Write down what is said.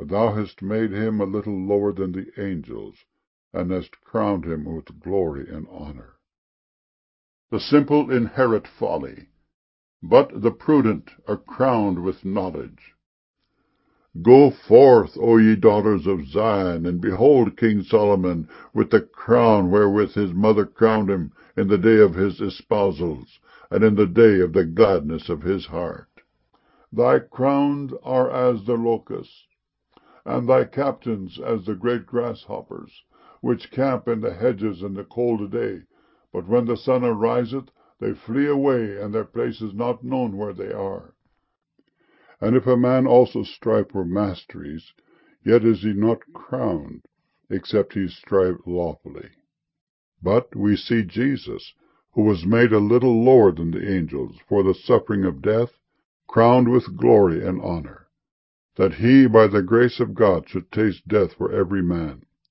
For thou hast made him a little lower than the angels, and hast crowned him with glory and honor. The simple inherit folly, but the prudent are crowned with knowledge. Go forth, O ye daughters of Zion, and behold King Solomon with the crown wherewith his mother crowned him in the day of his espousals, and in the day of the gladness of his heart. Thy crowns are as the locusts, and thy captains as the great grasshoppers, which camp in the hedges in the cold day, but when the sun ariseth, they flee away, and their place is not known where they are. And if a man also strive for masteries, yet is he not crowned, except he strive lawfully. But we see Jesus, who was made a little lower than the angels for the suffering of death, crowned with glory and honor, that he by the grace of God should taste death for every man,